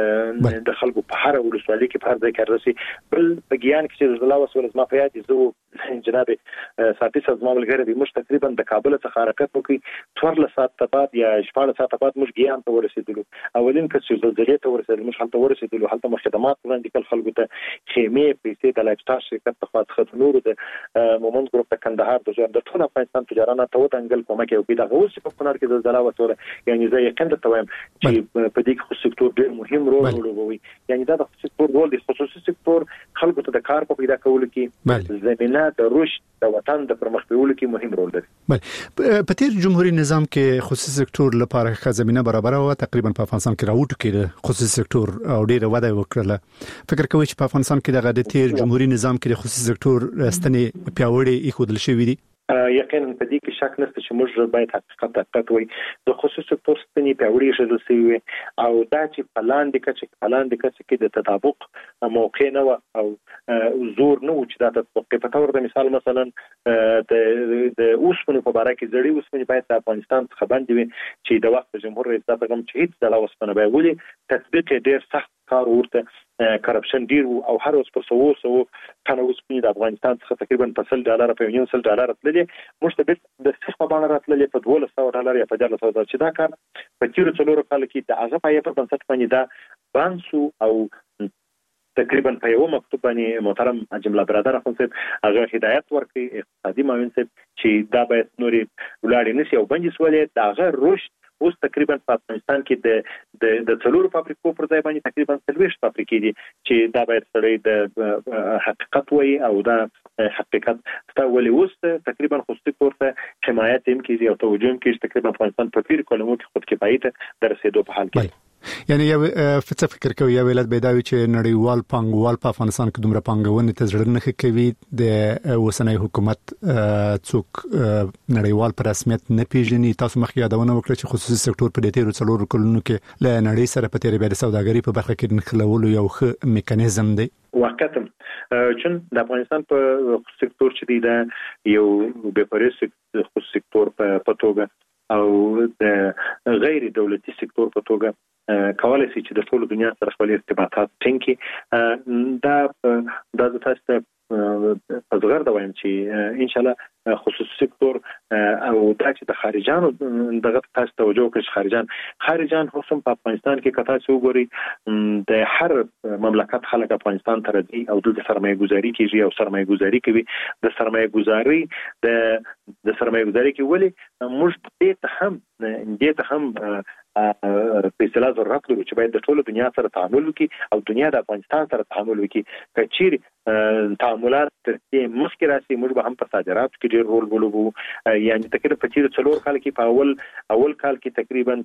ته د خلکو په هر ولسوالۍ کې په هر ځای کې راسي بل په ګیان کې چې زلا وسول ما په یاد زه جناب ساتي سازمان ملګری دي موږ تقریبا د کابل څخه حرکت وکړي 14 ساعت بعد یا 14 ساعت بعد موږ ګیان ته ورسېدلو اولین کس چې زلزلې ته ورسېدل موږ هلته ورسېدلو هلته مو خدمات وړاندې کړل خلکو ته خیمې پیسې د لایف سټار شرکت په خاطر نور د مومند ګروپ د کندهار د ټول افغانستان تجارانه ته ودانګل کومه کې او دا اوس په کونړ کې زلزلہ وته یعنی زه یقین درته وایم چې په دې کې خصوصي سکتور ډېر مهم رول لوبوي یعنی دا د خصوصي سکتور رول د خصوصي سکتور خلکو ته د کار په پیدا کولو کې زمينه د رشد د وطن د پرمختګ کې مهم رول لري. په تیر جمهوریت نظام کې خصوصي سکتور لپاره ښه زمينه برابر و تقریبا په افغانستان کې راوټو کې خصوصي سکتور او ډیره وده وکړه فکر کوي چې په افغانستان کې د تیر جمهوریت نظام کې د خصوصي سکتور ستنې پیاوړې ایښودل شوې دي؟ یقینا په دې کې شک نشته چې موږ باید حقیقت وي د خصوصي سکتور ستنې پیاوړې شول سوي او دا چې پلاندې کې د تطابق موقع نه او زور نه و چې دا تطبیق په تور د مثال مثلا د اوسپنې په اړه کې زړی اوسپنې باید د افغانستان څخه باندې وي چې د وخت جمهور رئیس دا پیغام چې هیڅ د اوسپنې به ولي تطبیق ډیر سخت کار ورته کرپشن ډیر او هر اوس پر 100 کنه اوسپنې د افغانستان څخه تقریبا په $100 په $1 تللي موږ ته د څه په باندې راتللې په $1200 یا په $1400 چې دا کار په تیر څلور کال کې د هغه پای په بنسټ باندې دا بانسو او تقریبا په یو مکتوب باندې محترم جمله برادر اخوند صاحب هغه هدایت ورکړي اقتصادي معاون صاحب چې دا باید نوري ولاړ نشي او بنجي سوالې دا غیر رشد اوس تقریبا په افغانستان کې د څلورو فابریکو پر ځای باندې تقریبا 30 فابریکې دي چې دا باید سړی د حقیقت وي او دا حقیقت ستولې اوس تقریبا خصوصي کورته حمایت هم کیږي او توجه هم کیږي تقریبا افغانستان په پیر کلمو کې خود کفایت درسېدو په حال کې یعنی یو فکر کوي یو ولادت پیداوي چې نړیوال پانګوال په افغانستان کې دومره پانګونه ته ځړنه نه کوي د اوسنۍ حکومت څوک نړیوال په رسمیت نه پیژني تاسو مخکې یادونه وکړه چې خصوصي سکتور په دې تیرو څلورو کلونو کې له نړۍ سره په تیرې بیا د سوداګرۍ په برخه کې نښلولو یو ښه میکانیزم دی واقعا چون د افغانستان په خصوصي سکتور چې دی دا یو بهپرې خصوصي سکتور په توګه او د غیر دولتي سکتور په توګه کولای شي چې د ټول دنیا سره خپل ارتباطات ټینګي دا د تاسو په زغر دا وایم چې ان شاء الله خصوصي سکتور او دا چې د خارجانو دغه تاسو توجه کوئ خارجان هم په افغانستان کې کتا څو ګوري د هر مملکت خلک افغانستان ته راځي او د سرمایه گذاري کوي او سرمایه گذاري کوي د سرمایه گذاري د سرمایه گذاري کې ولې موږ دې ته هم په اصطلاح ضرورت لرو چې باید د ټولو دنیا سره تعامل وکړي او دنیا د افغانستان سره تعامل وکړي کچیر تعاملات تر دې مخکې راشي موږ به هم په صادراتو کې ډېر رول ولوبو یعنی تقریبا په تیر 4 کال کې په اول کال کې تقریبا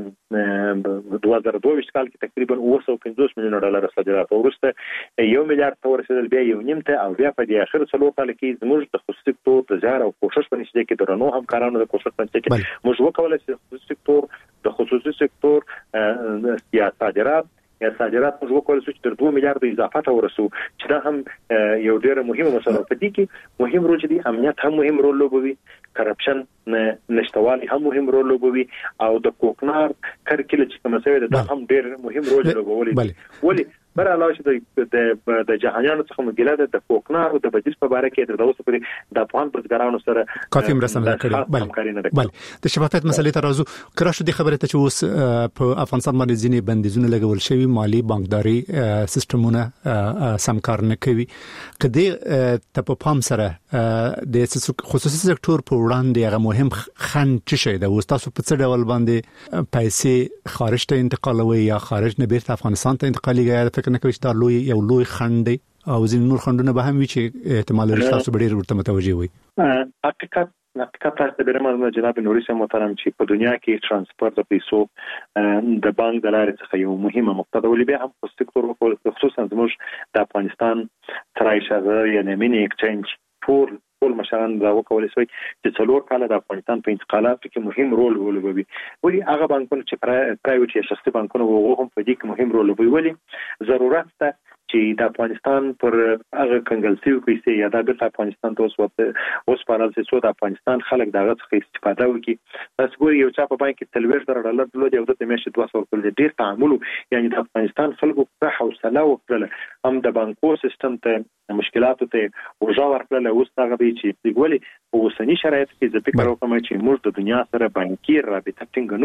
چې 2022 کال کې تقریبا 250 میلیون ډالر صادرات ورسته 1 میلیارډ ته ورسېدل بیا 1.5 ته او بیا په دې اخر 4 کال کې زموږ د خصوصي سکتور د زیار او کوشش په نشته کې درنو همکارانو د کوشش په نشته کې موږ وکولای شو خصوصي سکتور د خصوصي سکتور یا صادرات موږ وکولای شو چې تر 2 میلیارډ اضافه ته ورسو چې دا هم یو ډېر مهمه مسله په دې کې مهم رول دی امنیت هم مهم رول لوبوي کرپشن نشټوالي هم مهم رول لوبوي او د کوکنار کرکل چې کوم څه ده دا هم ډېر مهم رول لوبوي ولی بر علاوه چې د جهانيانو څخه مګله ده د کوکنار او د بجټ په اړه کې د اوسه پرې د افغان بزګرانو سره کافي مرسته کړې بل د شفافیت مسلې ته راځو کراشه د خبره ته چې اوس په افغانستان باندې ځینې بندیزونه لګول شوی مالی بانکداري سیستمونه سم کار نه کوي کدی ته په پام سره د خصوصي سکتور په وړاندې هغه مهم خنډ څه شي د تاسو په څه ډول باندې پیسې خارج ته انتقالوي یا خارج نه بیرته افغانستان ته انتقالي فکر نه کوي چې دا یو لوی خنډ دی او ځین نور خنډونه به هم وي چې احتمال لري تاسو به ډېر ورته متوجي وي حقیقت تاسو به مرمه جناب نوري سم محترم چې په دنیا کې ترانسپورت د پیسو د بانک د لارې څخه یو مهمه مقطع ولې به هم په سکتور خصوصا زموږ د افغانستان ترای شهر یعنی مینی ایکسچینج ټول مشران دا وکولای شي چې 4 کال د افغانستان په انتقالاتو کې مهم رول ولوبوي ولی هغه بانکونه چې پرایویټ یا شخصي بانکونه وو هم په دې کې مهم رول ولوبوي ولی ضرورت ده چې د افغانستان پر هغه کنګلسي پیسې یا د افغانستان ته اوس پارل چې د افغانستان خلک دغه څخه استفاده وکړي تاسو ګورئ یو چا په بانک کې $30 درلود یو د میاشتې 200 کول ډیر تعامل یعنی د افغانستان خلکو په حوصله وکړه هم د بانکو سیستم ته مشکلاتو ته ورجا ورکړل اوس هغه به چې دیګولي په اوسنی شرایط کې د فکر وکم چې موږ د دنیا سره بانکي رابطه ټینګ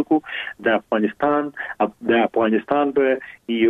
نکو د افغانستان به یو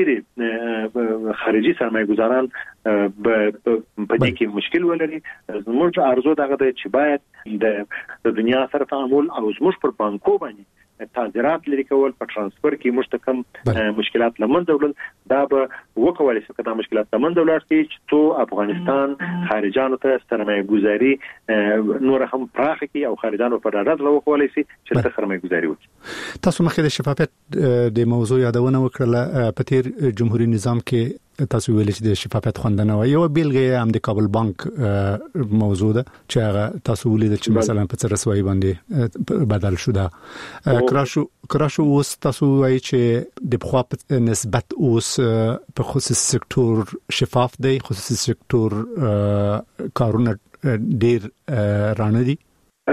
ډیر خارجي سرمایه گذاران په دې کې مشکل ولري زموږ ارزو دغه چې باید د دنیا سره تعامل او زموږ پر بانکو باندې صادرات لري کول په ترانسفر کې مشتکم مشکلات لمن دولت دا به وکولای شي کدا مشکلات لمن دولت چې تو افغانستان خارجانو ته سرمایه گذاري نور هم پراخ کی او خارجانو په ډاډ وکولای شي چې سرمایه گذاري وکړي تاسو مخکې د شفافیت د موضوع یادونه وکړه په تیر جمهوریت نظام کې تاسو ویل چې د شفافیت خوندنه و یو بیلګه هم د کابل بانک موضوع ده چې هغه تاسو ولید چې مثلا په رسوایی باندې بدل شو دا کراشو اوس تاسو وایي چې د بخوا نسبت اوس په خصوصي سکتور شفاف دی خصوصي سکتور کارونه ډیر رانه دي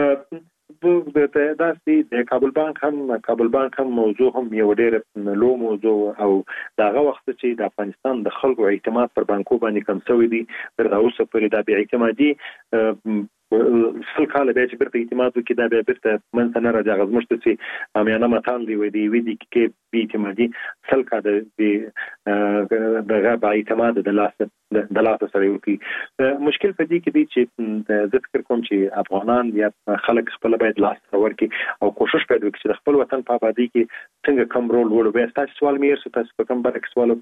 د کابل بانک هم موضوع هم یو ډېر لو موضوع او داغه وخت چې د افغانستان د خلکو اعتماد پر بانکو باندې کم شوی دی تر اوسه پورې د بې اعتمادي سل کال به چې برته اعتماد وکړي دا به برته من سره راځي غزمشت چې امیانه متان دی وې دی کې بې اعتمادي سل کال د غاب اعتماد د لاس سره وکړي مشکل په دې کې دی چې زه فکر کوم چې افغانان یا خلک خپل باید لاس ورکړي او کوشش کوي چې خپل وطن په آبادی کې څنګه کم رول ولوبي تاسو سوال مې ارسه تاسو کوم برعکس سوال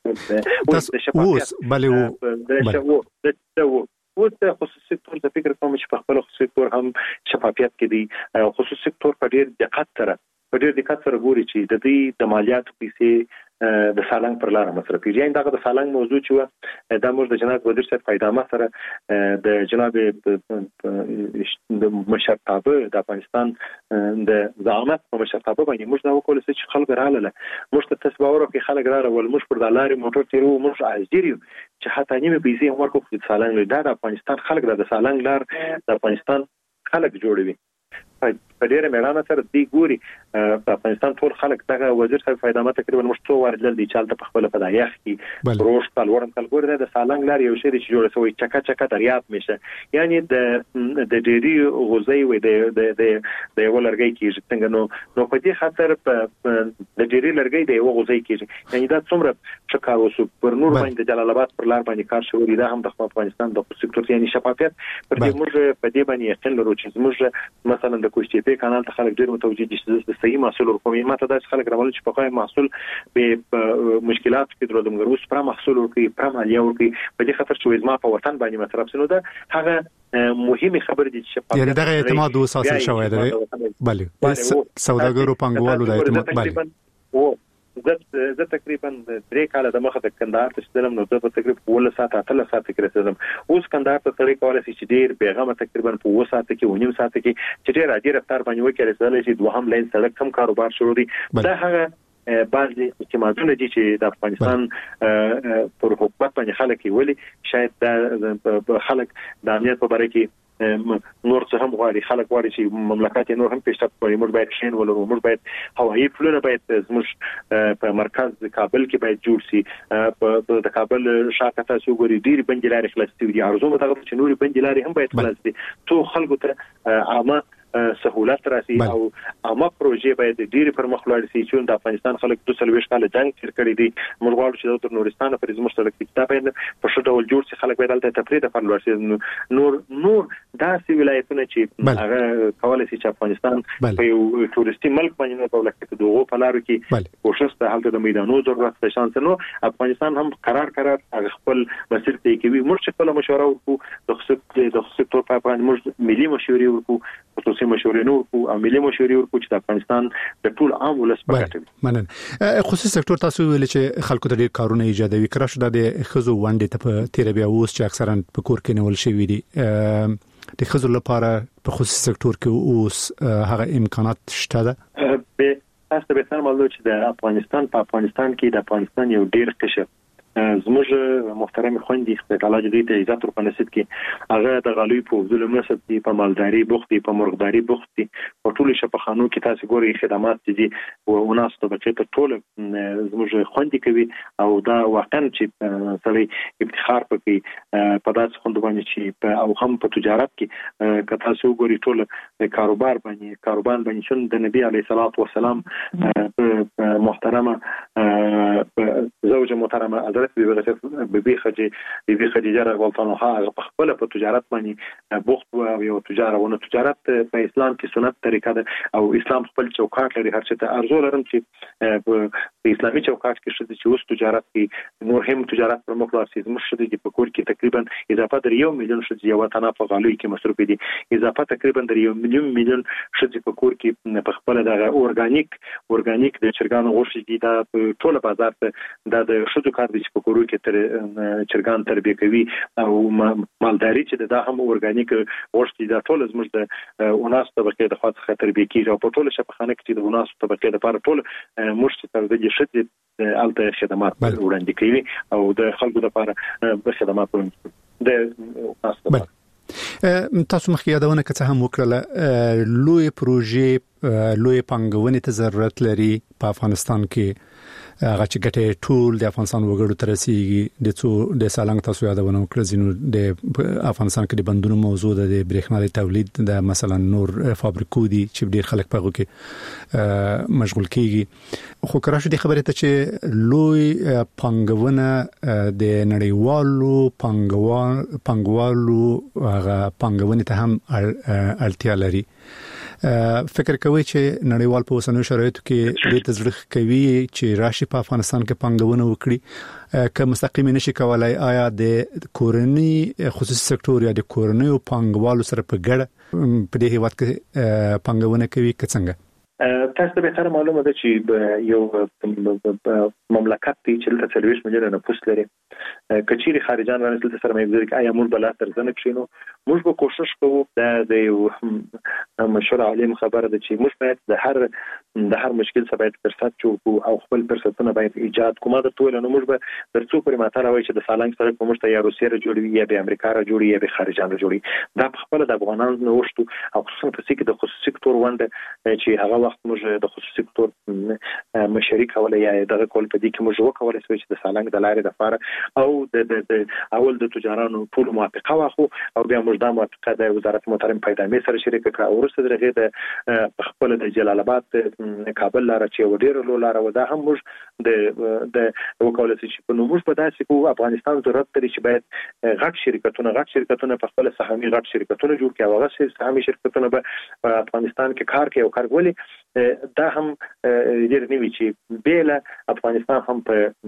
وکړئ تاسو د خصوصي سکتور د فکر کوم چې په خپل خصوصي سکتور هم شفافیت کې دی او خصوصي سکتور په ډېر دقت سره ګوري چې د دې د مالیاتو پیسې د سالنګ پر لار مصرفي یعنی دغه د سالنګ موضوع چې دا موږ د جناب وزیر صاحب پیدامه سره د جناب د مشرتابه د افغانستان د زعامت په مشرتابه باندې موږ دا وکول چې خلک رااله موږ ته تسباور کې خلک رااله ول موږ پر د لارې موټر تیرو موږ عاجزیو چې حتی نیمه پیسې ورکو د سالنګ د افغانستان خلک د سالنګ لار د افغانستان خلک جوړوي په ډیره میړانه سره دی ګوري په افغانستان ټول خلک دغه وزیر صاحب فائدامه تقریبا مشتو ورجل دي چالت په خپل په دایخ کې روش کال ورم کال ګور د سالنګ لار یو شی چې جوړ شوی چکا دریاب میشه یعنی د ډيري غوزي وي د یو لرګي کې څنګه نو په دې خاطر د ډيري لرګي د یو غوزي کې یعنی دا څومره شکار وسو پر نور باندې جلال آباد پر لار باندې کار شوی دا هم د افغانستان د سکتور یعنی شفافیت پر دې موږ په دې باندې یقین لرو چې موږ مثلا د کوشتي کانال ته خلک ډیر متوجي دي چې صحیح محصول ورکوي ماته دا خلک راول چې په خای محصول به مشکلات کې درلودم غروس پر محصول ورکوي پر مالیا ورکوي په دې خاطر چې ما په وطن باندې مصرف شنو ده هغه مهمه خبره دي چې یعنی دغه اعتماد وساسه شوی دی بله سوداګرو پنګوالو د اعتماد بله زه تقریبا 3 کال د مخه د کندهار ته شدم نو زه په تقریبا 8 ساعت کې رسیدم اوس کندهار ته تړي کولای شي چې ډیر بیغمه تقریبا په 2 ساعت کې ونیم ساعت کې چې ډیر اجر رفتار باندې وکړي رسیدل شي دوهم لین سړک کم کاروبار شروع دي دا هغه بعض اعتمادونه دي چې د افغانستان پر حکومت باندې خلک ویلي شاید د خلک د امنیت په اړه کې نور څه هم غواړي خلک غواړي چې مملکت نور هم پیشرفت وکړي موږ باید شین ولرو موږ باید هوایي پلونه باید زموږ په مرکز کابل کې باید جوړ شي په کابل شاته تاسو ګوري ډیر بنجلاري خلاص دي ارزو متغه چې نوري بنجلاري هم باید خلاص دي تو خلکو ته عامه سہولت راسي او عامه پروژې باید ډیر پر مخ لاړ شي چې د افغانستان خلک 240 کال جنگ تیر کړی دي موږ غواړو چې د نورستان پر زموږ سره کتاب په شته ډول جوړ شي خلک باید دلته تفرید پر لاړ شي نور داسې ولایتونه چې هغه کولای شي چې افغانستان په یو تورستي ملک باندې نه ډول کې دغه په لارو کې کوشش ته حالت د میدانو ضرورت ته شانس نو افغانستان هم قرار خپل مسیر ته کوي موږ خپل مشوره ورکو د سکتور په اړه موږ ملي مشورې ورکو خصوصي مشورې نو او ملي مشورې ورکو چې د افغانستان د ټول عام ولس په ګټه وي مننه خصوصي سکتور تاسو ویل چې خلکو ته ډیر کارونه ایجادوي کړه شو د خزو وانډې ته په تیر بیا اوس چې اکثرا په کور کې نیول شوی دي د خزو لپاره په خصوصي سکتور کې اوس هغه امکانات شته ده به تاسو به تر معلومات چې د افغانستان کې د افغانستان یو ډیر قشر زموږ محترم خوندې خپل علاج دي ته عزت ورکړل چې هغه د غالوی په ظلم نسب دي په مالداري بوخت دي په مرغداري بوخت دي په ټول شپخانو کې تاسو ګوري خدمات دي او ناس ته بچي ټول زموږ خوندې کوي او دا واقعا چې سړی افتخار پکې په داسې خوند باندې چې او هم په تجارت کې که تاسو ګوري ټول کاروبار باندې شون د نبی عليه الصلاه والسلام محترمه زوجه محترمه حضرت بيبي خدیجه رضی الله عنها په خپل په تجارت باندې بوخت او یو تجارت په اسلام کې سنت طریقه ده او اسلام خپل چوکاټ لري هر څه ته ارزو لرم چې په اسلامي چوکاټ کې شته چې اوس تجارت کې نور هم تجارت پر مخ لاړ شي زموږ شته چې په کور کې تقریبا اضافه در 1 میلیون شته یو تنه په غالوی کې مصرف دي اضافه تقریبا در 1 میلیون شته په کور کې په خپل د اورګانیک د چرګانو غوښه دي دا ټول بازار ته د شودو کار دي په کورو کې تر چرګان تربیه کوي او مالداري چې دا هم اورګانیک غوښتي دا ټول زموږ د اوناس طبقه د خاص تربیه کیږي او په ټول شپخانه کې د اوناس طبقه لپاره ټول مرشد تر دې شته الته خدمات وړاندې کوي او د خلکو لپاره به خدمات وړاندې د اوناس طبقه تاسو مخکې یادونه کړه هم وکړه لوی پروژې لوی پنګونې ته ضرورت لري په افغانستان کې هغه چې ګټه ټول د افغانستان وګړو تر رسیدي د سالنګ تاسو یادونه وکړه زینو د افغانستان کې د بندونو موضوع د برېښنا د تولید د مثلا نور فابریکو دي چې ډیر خلک په هغه کې مشغول کیږي خو کراشه د خبره ته چې لوی پنګونه د نړیوالو پنګوالو هغه پنګونې ته هم اړتیا لري فکر کوي چې نړیوال په اوسنیو شرایطو کې د تزریق کوي چې راشي په افغانستان کې پنګونه وکړي که مستقیم نشي کولای آیا د کورنۍ خصوصي سکتور یا د کورنۍ پنګوالو سره په ګډه په دې هیواد کې پنګونه کوي که څنګه تاسو ته به تر معلومه ده چې یو مملکت چې د 30 ملیون نفوس لري کچيري خارجان رانسل د سرمایه‌ګذاري کې آیا موږ بل تر ځنه کښینو موږ به کوشش کوو د یو مشور عالم خبره ده چې موږ باید د هر مشکل څخه باید فرصت جوړ او خپل فرصتونه باید ایجاد کومه د ټول نو موږ به درڅو پرې ماته راوي چې د سالنګ سره کوم ته یا روسیه را جوړوي یا د امریکا را جوړي یا د خارجان را جوړي دا په خپل د افغانانو نوښت او خصوصا په سکه د خصوصي سکتور ونده چې هغه وخت موږ د خصوصي سکتور مشاري کوله یا دغه کول په دې کې موږ وکولای شو چې د سالنګ د لارې د فار او د اول د تجارانو ټول موافقه واخو او بیا موږ د موافقه د وزارت محترم پیدامه سره شریک کړه او ورسره درغه د خپل د جلال آباد کابل لار چې وډیر لار و دا هم موږ د وکولای شو چې په نوموږ په داسې کو افغانستان ضرورت لري چې باید غټ شرکتونه په خپل سهامي غټ شرکتونه جوړ کړي او هغه سهامي شرکتونه په افغانستان کې کار کوي او کارګولي دا هم ډېر نوي چې بیل افغانستان هم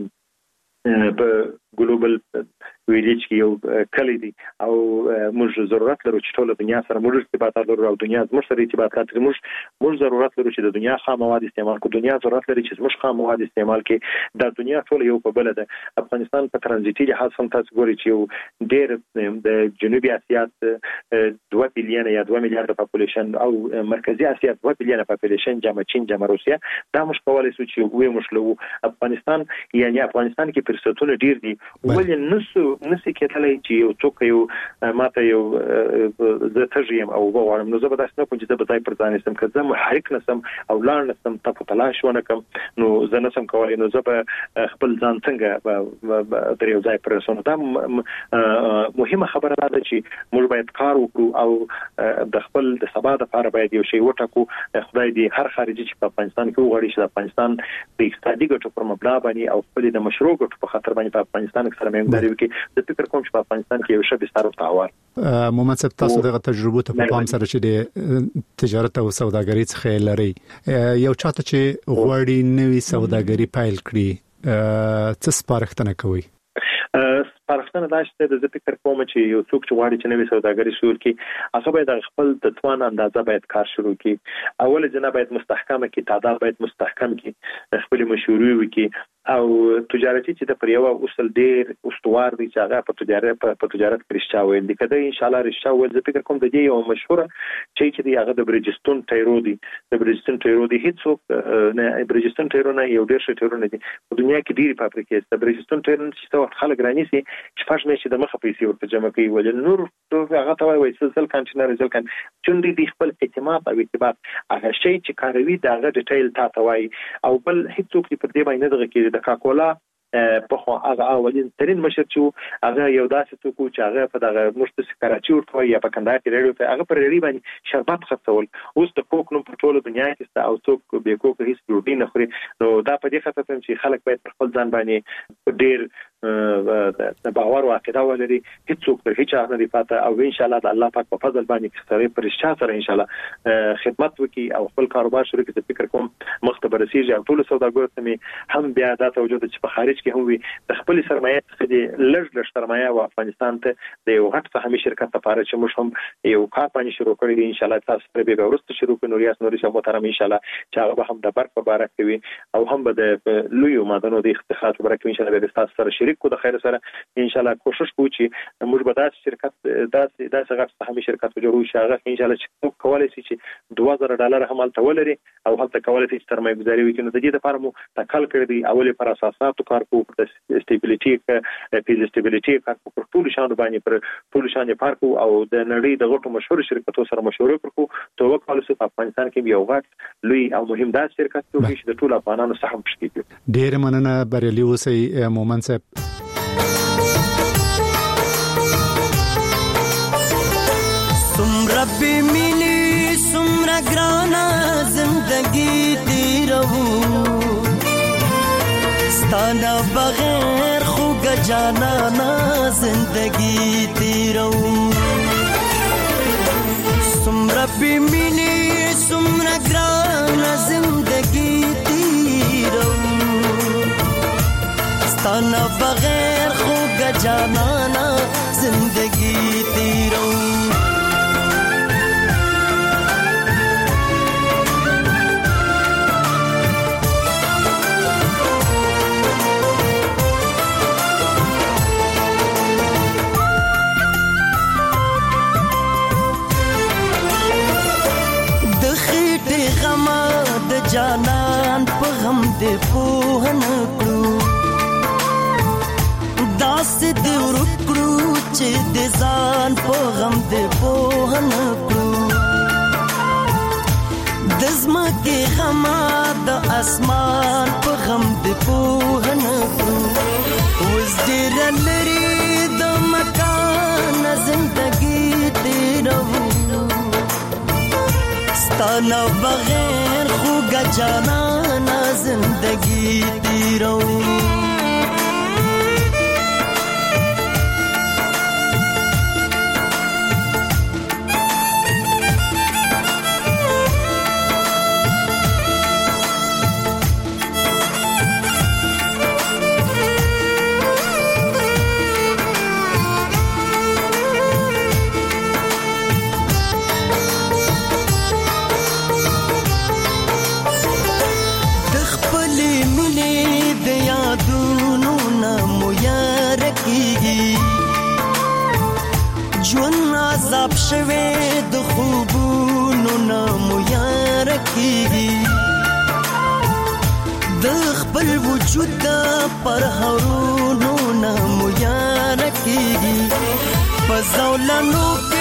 په ګلوبل ویلیج کې یو کلی دی او موږ ضرورت لرو چې ټول دنیا سره موږ ارتباطات لرو او دنیا زموږ سره ارتباطات لري موږ ضرورت لرو چې د دنیا خام مواد استعمال کو دنیا ضرورت لري چې زموږ خام مواد استعمال کې د دنیا ټول یو په بل ده افغانستان په ترانزیتي لحاظ هم تاسو ګورئ چې یو ډېر د جنوبي اسیا 2 بلین یا 2 میلیارډ پاپولیشن او مرکزی اسیا 2 بلین پاپولیشن جمع چین جمع روسیا دا موږ کولای شو چې وې مشلو افغانستان یعنی افغانستان کې فرصتونه ډېر دي ولې نسې کېدلای چې یو څوک یو ماته یو د تجریم او وغواړم نو زه به تاسو نه کوم چې د بځای پر ځان استم کړم محرک نسم او لاړ نسم تاسو تلاش ونه کوم نو زه نسم کولای نو زه به خپل ځان څنګه د یو ځای پر رسونه دا مهمه خبره ده چې موږ باید کار وکړو او د خپل د سبا لپاره باید یو شی وټاکو خدای دې هر خارجي چې په افغانستان کې وغواړي چې افغانستان د اقتصادي ګټو پر مبنا باندې او خپل د مشروع ګټو په خاطر باندې په افغانستان کې سره مېنداري وکړي د فکر کوم چې په افغانستان کې یو شی بستر تعاون مومن صاحب تاسو دغه تجربه ته په پام سره چې د تجارت او سوداګرۍ څخه لري یو چاته چې غوړی نوې سوداګري پایل کړي څه سپارښتنه کوي سپارښتنه دا چې د فکر کوم چې یو څوک چې غواړي چې نوې سوداګري شروع کړي هغه باید خپل د توان اندازه باید کار شروع کړي اول جنا باید مستحکمه کړي تعداد باید مستحکم کړي خپل مشورې وکړي او تجارتي چې د پریوا اصل ډېر استوار دي چې هغه په تجارت کې رښتیا ویل دي کله ان شاء الله رښتیا ویل د فکر کوم د دې یو مشهور چې دی هغه د برجستون ټایرو دی هیڅ نه برجستون ټایرو نه یو ډېر ښه ټایرو نه دي په دنیا کې ډېری فابریکې د برجستون ټایرو چې څو خلک راني سي چې فاش مې د مخه پیسې ورته جمع کوي ول نور هغه ته وایي سلسله کانټینر ځل چون دي خپل اعتماد او اعتبار هغه شی چې کاروي دا هغه ډیټیل تا وایي او بل هیڅ څوک پر دې باندې دغه کې د کاکولا په خو هغه اولین ترين مشر چې هغه یو داسې څوک چې هغه په دغه مشت کراچي ورته یا په کندهار کې ریډیو ته هغه پر ریډي باندې شربت خرڅول اوس د کوک نو په ټوله دنیا کې او څوک به کوک هیڅ ډوډۍ نه خوري نو دا په دې خاطر چې خلک باید خپل ځان باندې ډېر د باور او عقیده ولري هیڅوک په هیڅ نه دی پاته او ان شاء الله د الله پاک په فضل باندې سره پرشته سره ان شاء الله خدمت وکي او خپل کاروبار شروع کړي فکر کوم مختبر رسیږي او ټول سوداګر ته هم بیا دا توجه چې په خارج کې هم وي د خپل سرمایه څخه د لږ سرمایه او افغانستان ته د یو غټ سهامي شرکت لپاره چې موږ هم یو کار باندې شروع کړی ان شاء الله تاسو سره به ورسته شروع کړو ریاست نوري شمو محترم ان شاء الله چې هغه هم د برق په باره کوي او هم به د لوی مادنو د اختصاص په باره کې ان شاء الله به تاسو سره شریک کو د خیر سره ان شاء الله کوشش کوو چې موږ به داسې شرکت داسې غټ سهامي شرکت جوړو چې هغه ان شاء الله چې کولای شي چې $2000 هم تل ولري او هلته کولای شي چې سرمایه گذاري وکړي نو د دې لپاره مو تکل کړی دی اولي پر اساساتو کار کوو د استابیلیټي کار کوو ټول شان باندې پر ټول شان پارکو او د نړۍ د غټو مشهور شرکتونو سره مشورې وکړو ته وکړو چې په افغانستان کې یو غټ لوی او مهم داسې شرکت جوړ شي د ټول افغانانو سهم پکې ډېر مننه بریالي اوسئ مومن صاحب ربي ميني سمرا گرانا زندگی تیرو ستانا بغیر خوگ جانانا زندگی تیرو ربي ميني سمرا گرانا زندگی تیرو ستانا بغیر خوگ جانانا زندگی تیرو غم دې پوه نه کړو داسې دې ورکړو چې دې ځان په غم دې پوه نه کړو د ځمکې غما د اسمان په غم دې پوه نه کړو اوس ډېر لري د مکان زندګي تیرو ستانه بغیر خوږه جانانه زندګي تیرو عذاب شوه د خوبونو نامو یار کیږي د خپل وجود پر هرونو نامو یار کیږي په زولانو